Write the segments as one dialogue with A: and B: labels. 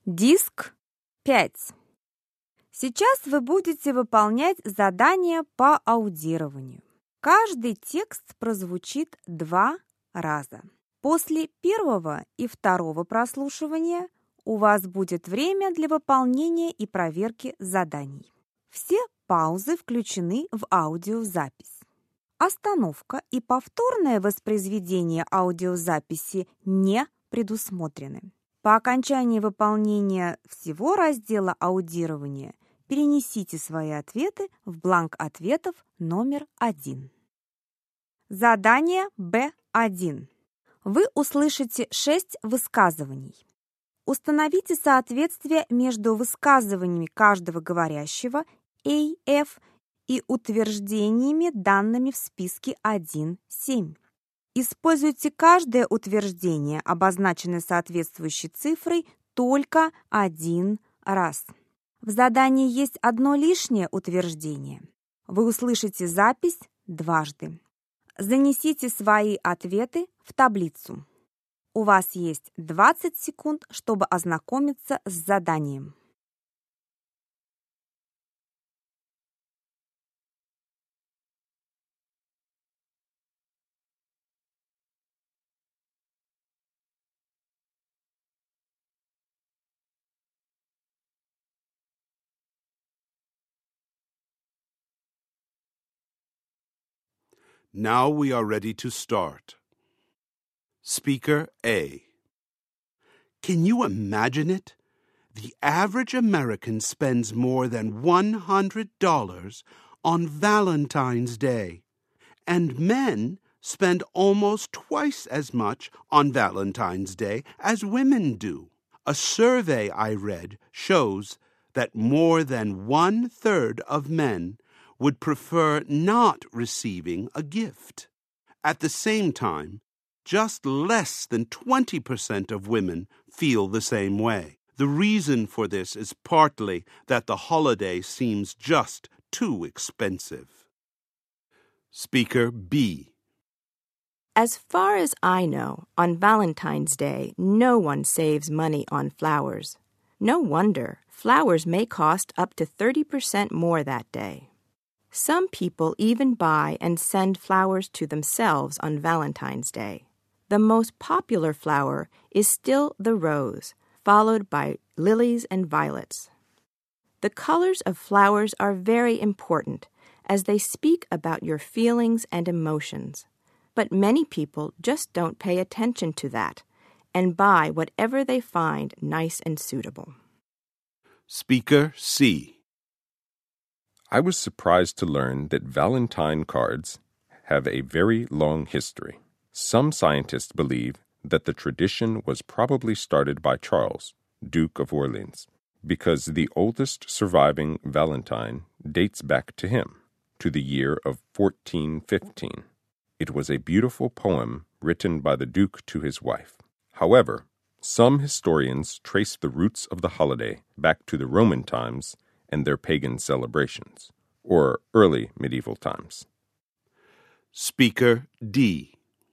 A: Диск 5. Сейчас вы будете выполнять задание по аудированию. Каждый текст прозвучит 2 раза. После первого и второго прослушивания у вас будет время для выполнения и проверки заданий. Все паузы включены в аудиозапись. Остановка и повторное воспроизведение аудиозаписи не предусмотрены. По окончании выполнения всего раздела аудирования перенесите свои ответы в бланк ответов номер 1. Задание Б1. Вы услышите 6 высказываний. Установите соответствие между высказываниями каждого говорящего AF и утверждениями, данными в списке 1.7. Используйте каждое утверждение, обозначенное соответствующей цифрой, только 1 раз. В задании есть одно лишнее утверждение. Вы услышите запись дважды. Занесите свои ответы в таблицу. У вас есть 20 секунд, чтобы ознакомиться с заданием.
B: Now we are ready to start. Speaker A. Can you imagine it? The average American spends more than $100 on Valentine's Day, and men spend almost twice as much on Valentine's Day as women do. A survey I read shows that more than 1/3 of men would prefer not receiving a gift. At the same time, just less than 20% of women feel the same way. The reason for this is partly that the holiday seems just too expensive. Speaker B.
C: As far as I know, on Valentine's Day, no one saves money on flowers. No wonder. Flowers may cost up to 30% more that day. Some people even buy and send flowers to themselves on Valentine's Day. The most popular flower is still the rose, followed by lilies and violets. The colors of flowers are very important, as they speak about your feelings and emotions. But many people just don't pay attention to that and buy whatever they find nice and suitable.
B: Speaker C.
D: I was surprised to learn that Valentine cards have a very long history. Some scientists believe that the tradition was probably started by Charles, Duke of Orleans, because the oldest surviving Valentine dates back to him, to the year of 1415. It was a beautiful poem written by the Duke to his wife. However, some historians trace the roots of the holiday back to the Roman times and their pagan celebrations, or early medieval times.
B: Speaker D.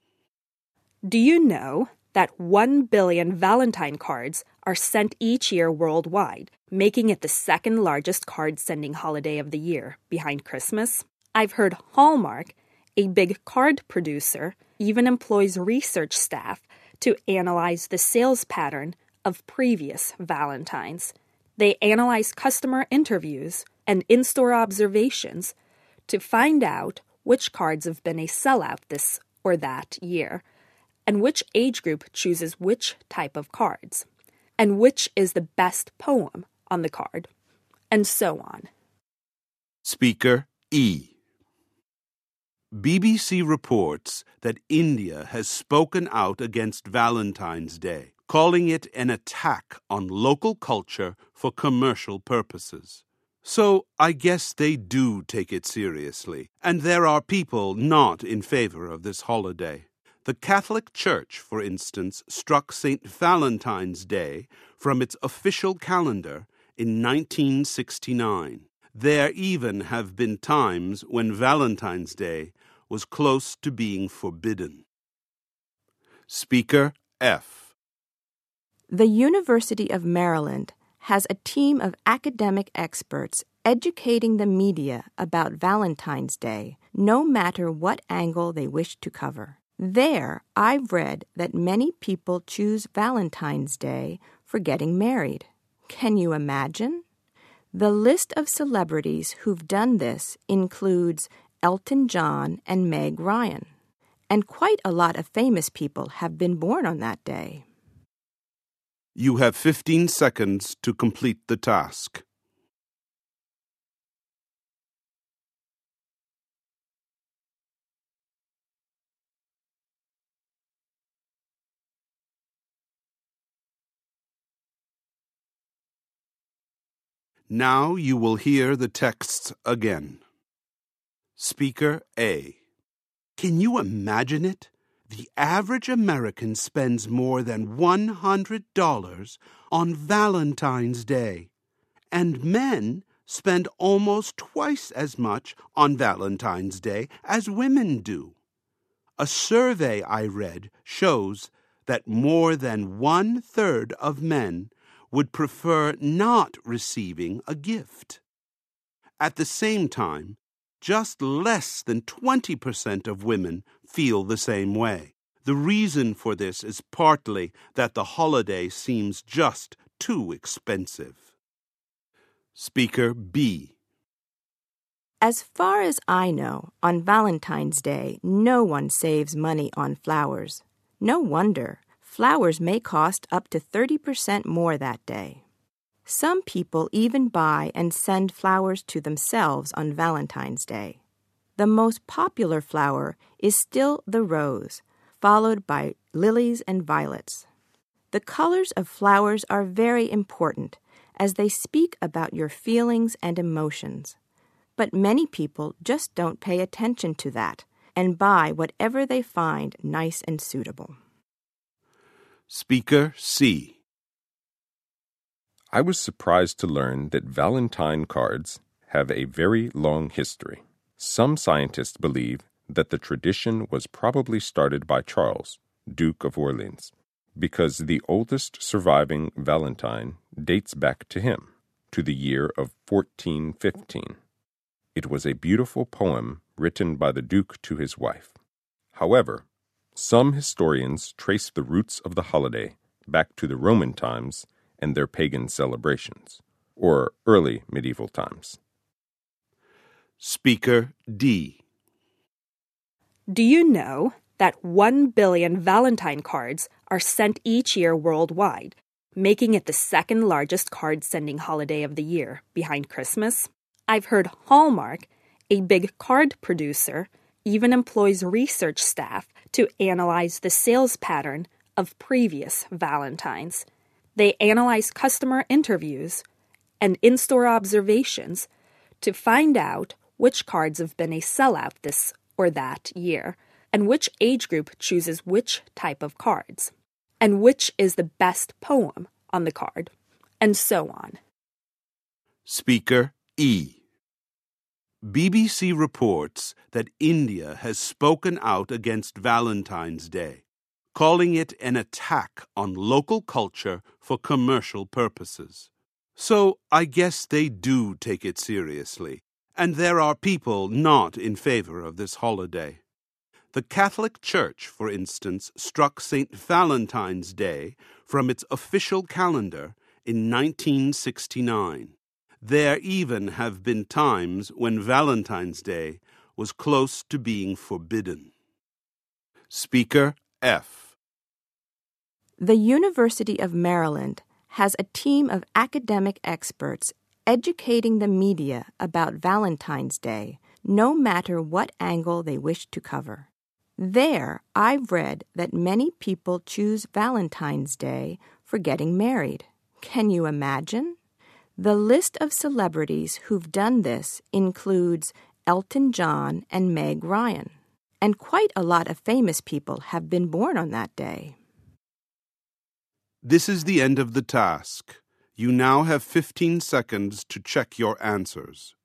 E: Do you know that 1 billion Valentine cards are sent each year worldwide, making it the second largest card-sending holiday of the year, behind Christmas? I've heard Hallmark, a big card producer, even employs research staff to analyze the sales pattern of previous Valentines. They analyze customer interviews and in-store observations to find out which cards have been a sellout this or that year, and which age group chooses which type of cards, and which is the best poem on the card, and so on.
B: Speaker E. BBC reports that India has spoken out against Valentine's Day, calling it an attack on local culture for commercial purposes. So I guess they do take it seriously, and there are people not in favor of this holiday. The Catholic Church, for instance, struck St. Valentine's Day from its official calendar in 1969. There even have been times when Valentine's Day was close to being forbidden. Speaker F.
C: The University of Maryland has a team of academic experts educating the media about Valentine's Day, no matter what angle they wish to cover. There, I've read that many people choose Valentine's Day for getting married. Can you imagine? The list of celebrities who've done this includes Elton John and Meg Ryan. And quite a lot of famous people have been born on that day.
B: You have 15 seconds to complete the task. Now you will hear the texts again. Speaker A. Can you imagine it? The average American spends more than $100 on Valentine's Day, and men spend almost twice as much on Valentine's Day as women do. A survey I read shows that more than 1/3 of men would prefer not receiving a gift. At the same time, just less than 20% of women feel the same way. The reason for this is partly that the holiday seems just too expensive. Speaker B.
C: As far as I know, on Valentine's Day, no one saves money on flowers. No wonder. Flowers may cost up to 30% more that day. Some people even buy and send flowers to themselves on Valentine's Day. The most popular flower is still the rose, followed by lilies and violets. The colors of flowers are very important as they speak about your feelings and emotions. But many people just don't pay attention to that and buy whatever they find nice and suitable.
B: Speaker C.
D: I was surprised to learn that Valentine cards have a very long history. Some scientists believe that the tradition was probably started by Charles, Duke of Orleans, because the oldest surviving Valentine dates back to him, to the year of 1415. It was a beautiful poem written by the Duke to his wife. However, some historians trace the roots of the holiday back to the Roman times and their pagan celebrations, or early medieval times.
B: Speaker D.
E: Do you know that 1 billion Valentine cards are sent each year worldwide, making it the second largest card-sending holiday of the year, behind Christmas? I've heard Hallmark, a big card producer, even employs research staff to analyze the sales pattern of previous Valentines. They analyze customer interviews and in-store observations to find out which cards have been a sellout this or that year, and which age group chooses which type of cards, and which is the best poem on the card, and so on.
B: Speaker E. BBC reports that India has spoken out against Valentine's Day, calling it an attack on local culture for commercial purposes. So I guess they do take it seriously, and there are people not in favor of this holiday. The Catholic Church, for instance, struck St. Valentine's Day from its official calendar in 1969. There even have been times when Valentine's Day was close to being forbidden. Speaker F.
C: The University of Maryland has a team of academic experts educating the media about Valentine's Day, no matter what angle they wish to cover. There, I've read that many people choose Valentine's Day for getting married. Can you imagine? The list of celebrities who've done this includes Elton John and Meg Ryan. And quite a lot of famous people have been born on that day.
B: This is the end of the task. You now have 15 seconds to check your answers.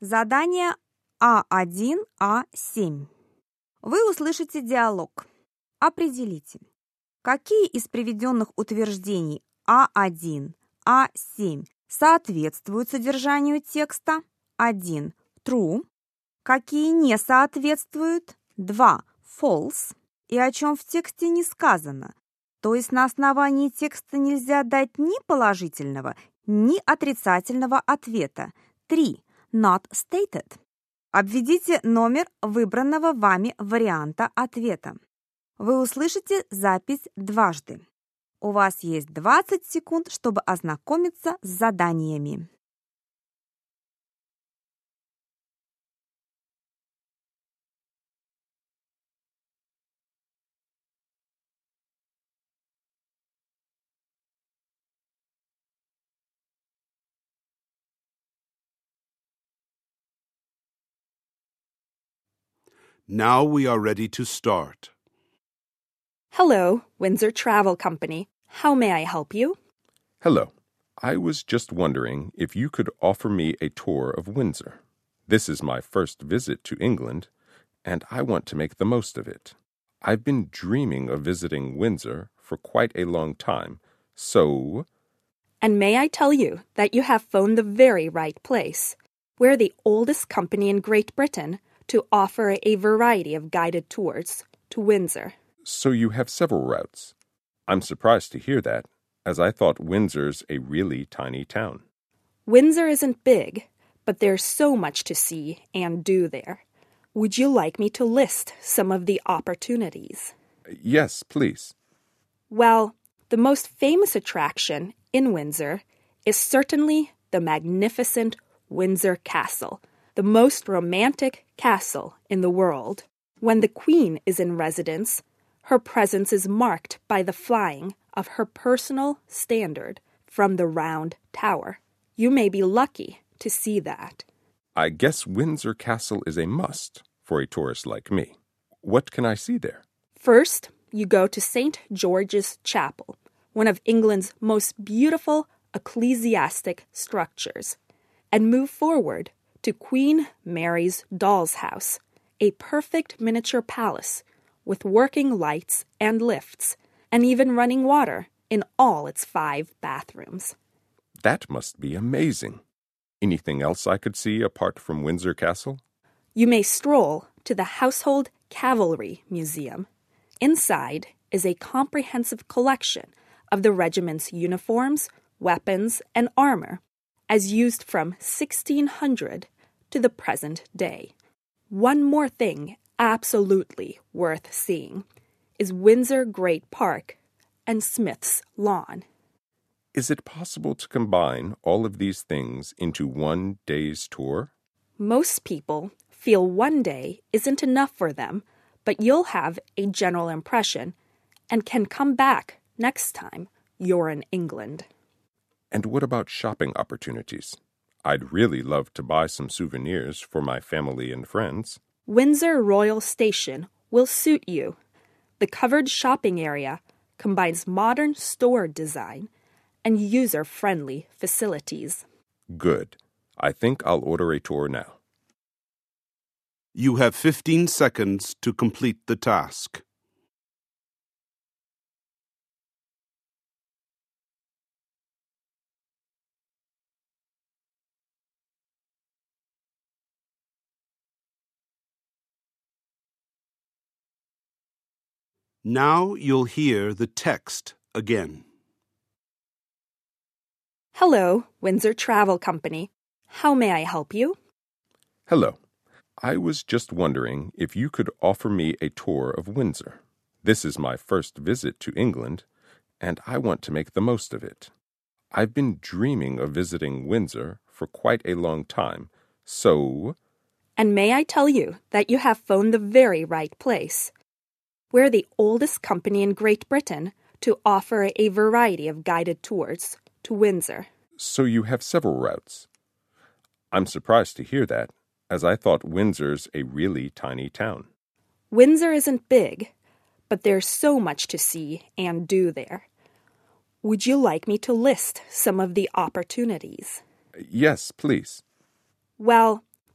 A: Задание А1, А7. Вы услышите диалог. Определите, какие из приведенных утверждений А1, А7 соответствуют содержанию текста? 1. True. Какие не соответствуют? 2. False. И о чем в тексте не сказано. То есть на основании текста нельзя дать ни положительного, ни отрицательного ответа. 3. Not stated. Обведите номер выбранного вами варианта ответа. Вы услышите запись дважды. У вас есть 20 секунд, чтобы ознакомиться с заданиями.
B: Now we are ready to start.
E: Hello, Windsor Travel Company. How may I help you?
D: Hello. I was just wondering if you could offer me a tour of Windsor. This is my first visit to England, and I want to make the most of it. I've been dreaming of visiting Windsor for quite a long time, so...
E: And may I tell you that you have phoned the very right place. We're the oldest company in Great Britain to offer a variety of guided tours to Windsor.
D: So you have several routes. I'm surprised to hear that, as I thought Windsor's a really tiny town.
E: Windsor isn't big, but there's so much to see and do there. Would you like me to list some of the opportunities?
D: Yes, please.
E: Well, the most famous attraction in Windsor is certainly the magnificent Windsor Castle, the most romantic castle in the world. When the Queen is in residence, her presence is marked by the flying of her personal standard from the round tower. You may be lucky to see that.
D: I guess Windsor Castle is a must for a tourist like me. What can I see there?
E: First, you go to St. George's Chapel, one of England's most beautiful ecclesiastic structures, and move forward to Queen Mary's Doll's House, a perfect miniature palace with working lights and lifts, and even running water in all its 5 bathrooms.
D: That must be amazing. Anything else I could see apart from Windsor Castle?
E: You may stroll to the Household Cavalry Museum. Inside is a comprehensive collection of the regiment's uniforms, weapons, and armor, as used from 1600 to the present day. One more thing absolutely worth seeing is Windsor Great Park and Smith's Lawn.
D: Is it possible to combine all of these things into one day's tour?
E: Most people feel one day isn't enough for them, but you'll have a general impression and can come back next time you're in England.
D: And what about shopping opportunities? I'd really love to buy some souvenirs for my family and friends.
E: Windsor Royal Station will suit you. The covered shopping area combines modern store design and user-friendly facilities.
D: Good. I think I'll order a tour now.
B: You have 15 seconds to complete the task. Now you'll hear the text again.
E: Hello, Windsor Travel Company. How may I help you?
D: Hello. I was just wondering if you could offer me a tour of Windsor. This is my first visit to England, and I want to make the most of it. I've been dreaming of visiting Windsor for quite a long time, so...
E: And may I tell you that you have phoned the very right place. We're the oldest company in Great Britain to offer a variety of guided tours to Windsor.
D: So you have several routes. I'm surprised to hear that, as I thought Windsor's a really tiny town.
E: Windsor isn't big, but there's so much to see and do there. Would you like me to list some of the opportunities?
D: Yes, please.
E: Well,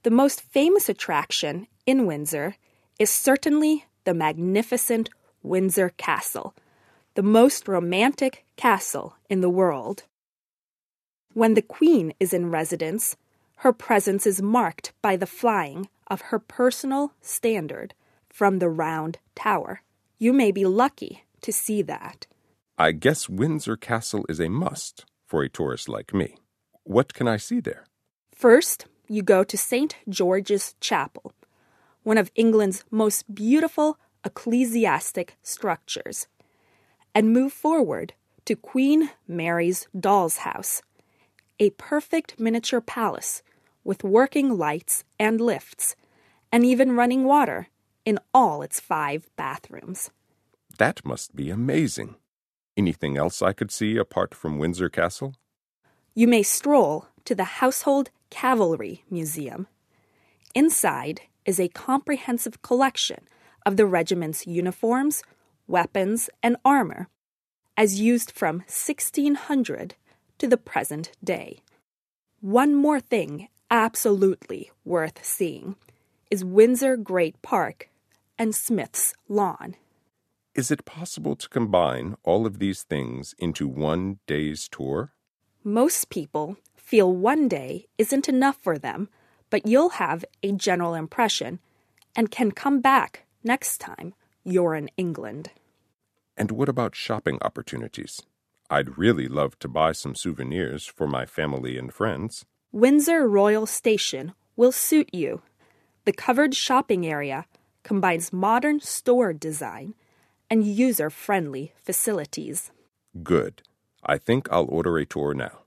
E: The most famous attraction in Windsor is certainly the magnificent Windsor Castle, the most romantic castle in the world. When the Queen is in residence, her presence is marked by the flying of her personal standard from the round tower. You may be lucky to see that.
D: I guess Windsor Castle is a must for a tourist like me. What can I see there?
E: First, you go to St. George's Chapel, one of England's most beautiful ecclesiastic structures, and move forward to Queen Mary's Doll's House, a perfect miniature palace with working lights and lifts, and even running water in all its 5 bathrooms.
D: That must be amazing. Anything else I could see apart from Windsor Castle?
E: You may stroll to the Household Cavalry Museum. Inside is a comprehensive collection of the regiment's uniforms, weapons, and armor, as used from 1600 to the present day. One more thing absolutely worth seeing is Windsor Great Park and Smith's Lawn.
D: Is it possible to combine all of these things into one day's tour?
E: Most people feel one day isn't enough for them, but you'll have a general impression and can come back next time you're in England.
D: And what about shopping opportunities? I'd really love to buy some souvenirs for my family and friends.
E: Windsor Royal Station will suit you. The covered shopping area combines modern store design and user-friendly facilities.
D: Good. I think I'll order a tour now.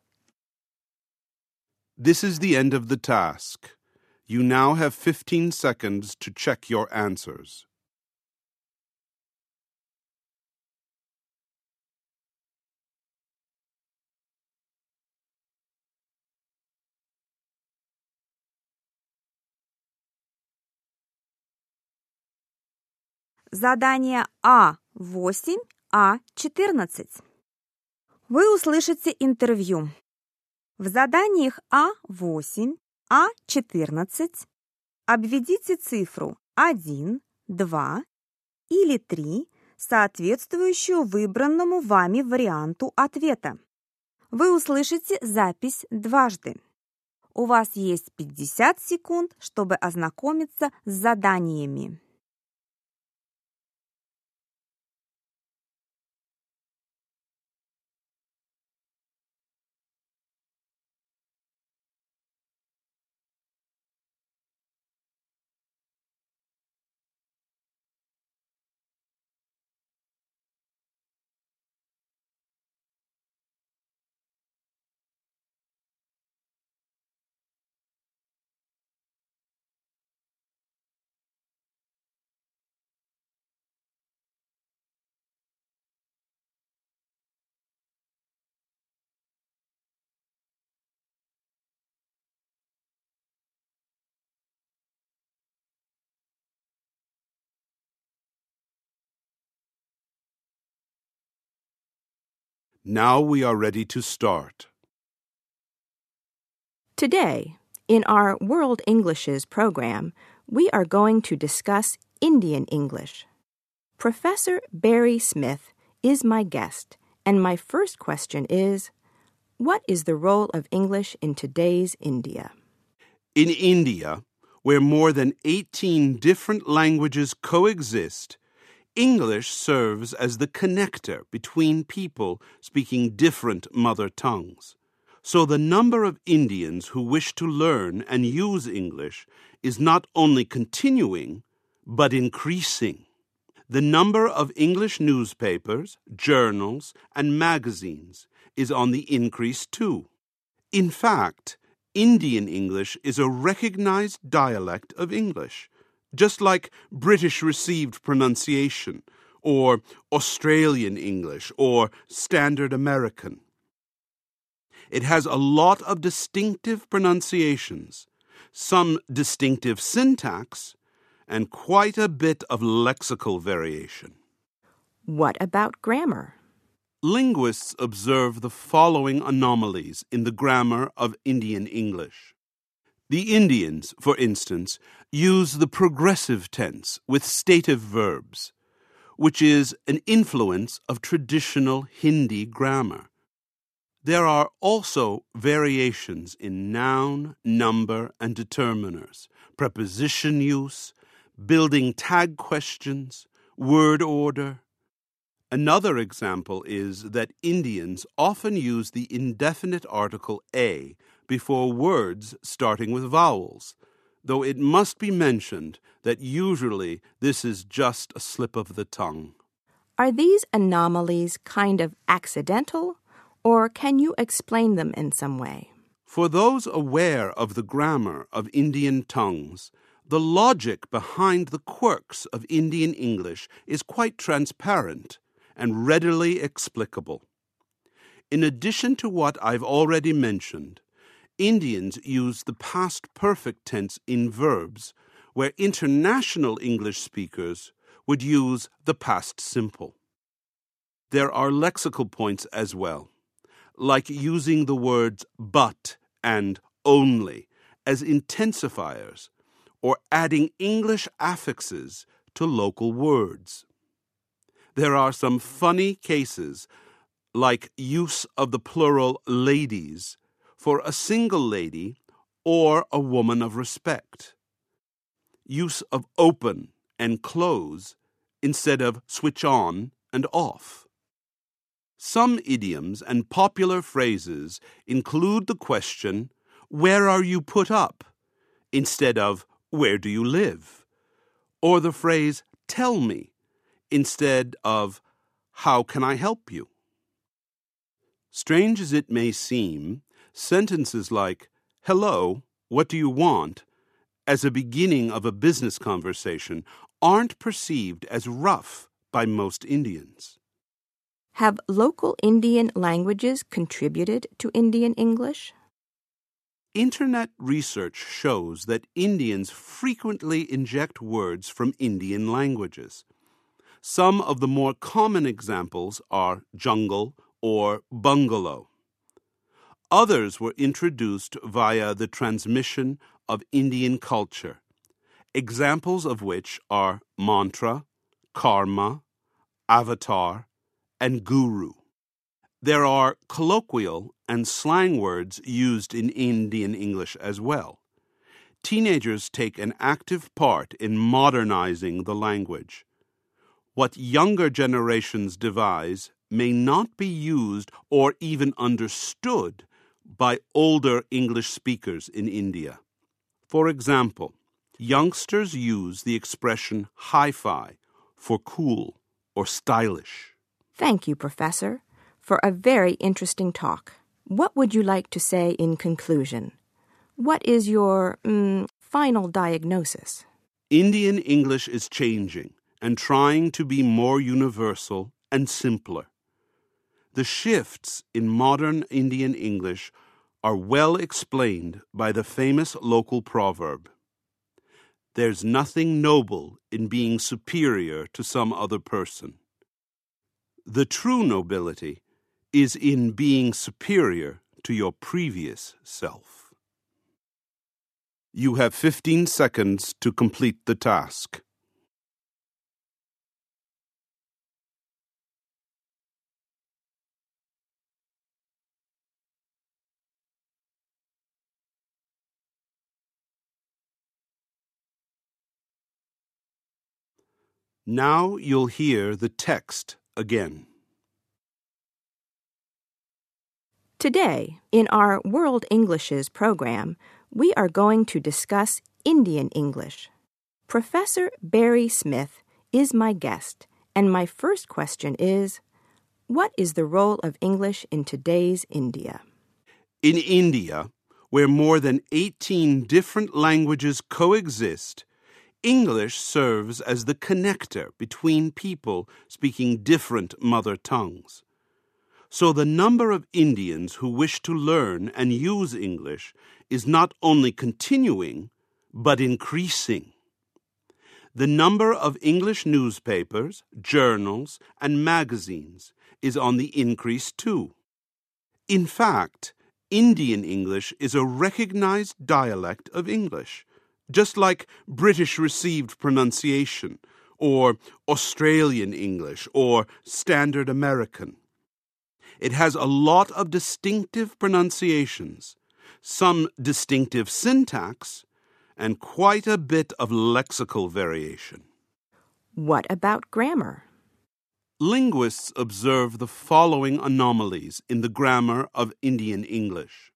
B: This is the end of the task. You now have 15 seconds to check your answers.
A: Задание А8, А14. Вы услышите интервью. В заданиях А8, А14 обведите цифру 1, 2 или 3, соответствующую выбранному вами варианту ответа. Вы услышите запись дважды. У вас есть 50 секунд, чтобы ознакомиться с заданиями.
B: Now we are ready to start.
C: Today, in our World Englishes program, we are going to discuss Indian English. Professor Barry Smith is my guest, and my first question is, what is the role of English in today's India?
B: In India, where more than 18 different languages coexist, English serves as the connector between people speaking different mother tongues. So the number of Indians who wish to learn and use English is not only continuing, but increasing. The number of English newspapers, journals, and magazines is on the increase too. In fact, Indian English is a recognized dialect of English, just like British received pronunciation, or Australian English, or Standard American. It has a lot of distinctive pronunciations, some distinctive syntax, and quite a bit of lexical variation.
C: What about grammar?
B: Linguists observe the following anomalies in the grammar of Indian English. The Indians, for instance, use the progressive tense with stative verbs, which is an influence of traditional Hindi grammar. There are also variations in noun, number, and determiners, preposition use, building tag questions, word order. Another example is that Indians often use the indefinite article a before words starting with vowels, though it must be mentioned that usually this is just a slip of the tongue.
C: Are these anomalies kind of accidental, or can you explain them in some way?
B: For those aware of the grammar of Indian tongues, the logic behind the quirks of Indian English is quite transparent and readily explicable. In addition to what I've already mentioned, Indians use the past perfect tense in verbs, where international English speakers would use the past simple. There are lexical points as well, like using the words but and only as intensifiers, or adding English affixes to local words. There are some funny cases, like use of the plural ladies for a single lady or a woman of respect. Use of open and close instead of switch on and off. Some idioms and popular phrases include the question, "Where are you put up?" instead of "Where do you live?" or the phrase, "Tell me," instead of "How can I help you?" Strange as it may seem, sentences like, "Hello, what do you want?" as a beginning of a business conversation aren't perceived as rough by most Indians.
C: Have local Indian languages contributed to Indian English?
B: Internet research shows that Indians frequently inject words from Indian languages. Some of the more common examples are jungle or bungalow. Others were introduced via the transmission of Indian culture, examples of which are mantra, karma, avatar, and guru. There are colloquial and slang words used in Indian English as well. Teenagers take an active part in modernizing the language. What younger generations devise may not be used or even understood by older English speakers in India. For example, youngsters use the expression hi-fi for cool or stylish.
C: Thank you, Professor, for a very interesting talk. What would you like to say in conclusion? What is your final diagnosis?
B: Indian English is changing and trying to be more universal and simpler. The shifts in modern Indian English are well explained by the famous local proverb, "There's nothing noble in being superior to some other person. The true nobility is in being superior to your previous self." You have 15 seconds to complete the task. Now you'll hear the text again.
C: Today, in our World Englishes program, we are going to discuss Indian English. Professor Barry Smith is my guest, and my first question is, what is the role of English in today's India?
B: In India, where more than 18 different languages coexist, English serves as the connector between people speaking different mother tongues. So the number of Indians who wish to learn and use English is not only continuing, but increasing. The number of English newspapers, journals, and magazines is on the increase too. In fact, Indian English is a recognized dialect of English, just like British received pronunciation, or Australian English, or Standard American. It has a lot of distinctive pronunciations, some distinctive syntax, and quite a bit of lexical variation.
C: What about grammar?
B: Linguists observe the following anomalies in the grammar of Indian English.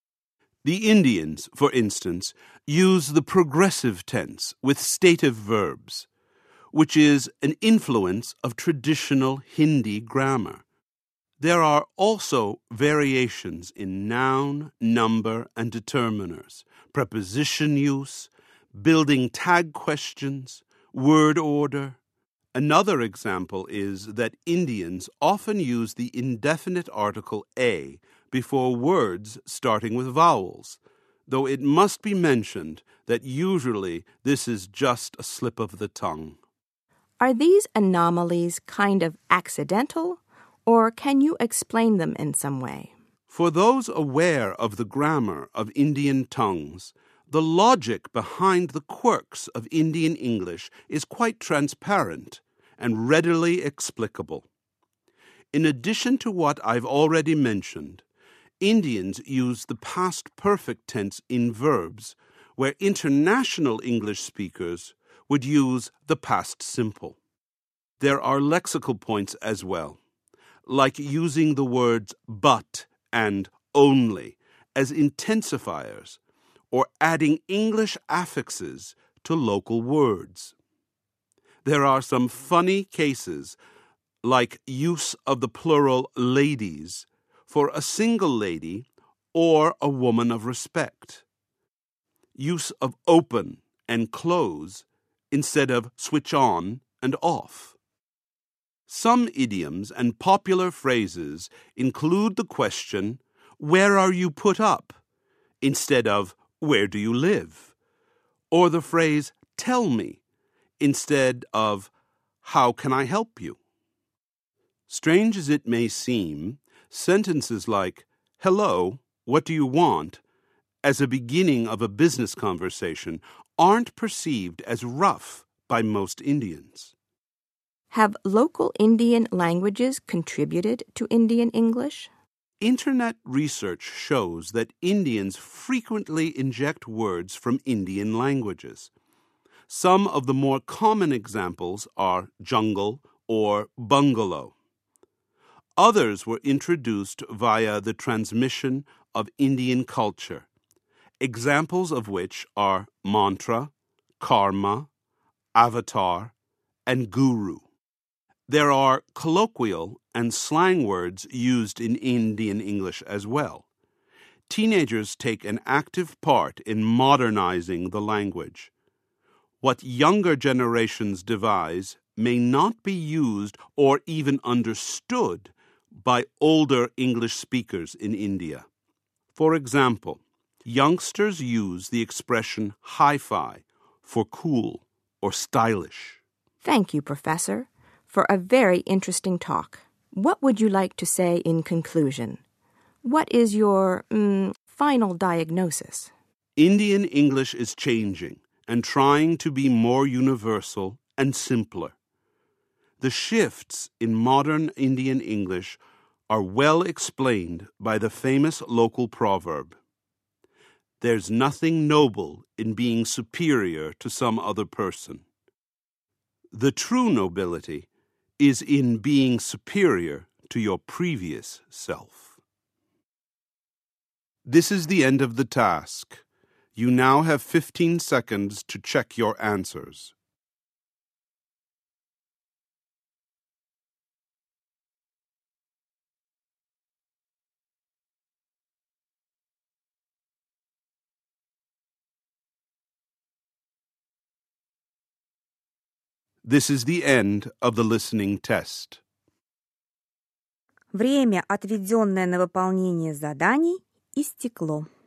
B: The Indians, for instance, use the progressive tense with stative verbs, which is an influence of traditional Hindi grammar. There are also variations in noun, number, and determiners, preposition use, building tag questions, word order. Another example is that Indians often use the indefinite article a before words starting with vowels, though it must be mentioned that usually this is just a slip of the tongue.
C: Are these anomalies kind of accidental, or can you explain them in some way?
B: For those aware of the grammar of Indian tongues, the logic behind the quirks of Indian English is quite transparent and readily explicable. In addition to what I've already mentioned, Indians use the past perfect tense in verbs, where international English speakers would use the past simple. There are lexical points as well, like using the words but and only as intensifiers, or adding English affixes to local words. There are some funny cases, like use of the plural ladies for a single lady or a woman of respect. Use of open and close instead of switch on and off. Some idioms and popular phrases include the question, "Where are you put up?" instead of "Where do you live?" or the phrase, "Tell me," instead of "How can I help you?" Strange as it may seem, sentences like, "Hello, what do you want?" as a beginning of a business conversation aren't perceived as rough by most Indians.
C: Have local Indian languages contributed to Indian English?
B: Internet research shows that Indians frequently inject words from Indian languages. Some of the more common examples are jungle or bungalow. Others were introduced via the transmission of Indian culture, examples of which are mantra, karma, avatar, and guru. There are colloquial and slang words used in Indian English as well. Teenagers take an active part in modernizing the language. What younger generations devise may not be used or even understood by older English speakers in India. For example, youngsters use the expression hi-fi for cool or stylish.
C: Thank you, Professor, for a very interesting talk. What would you like to say in conclusion? What is your final diagnosis?
B: Indian English is changing and trying to be more universal and simpler. The shifts in modern Indian English are well explained by the famous local proverb, "There's nothing noble in being superior to some other person. The true nobility is in being superior to your previous self." This is the end of the task. You now have 15 seconds to check your answers. This is the end of the listening test.
A: Время, отведенное на выполнение заданий, истекло.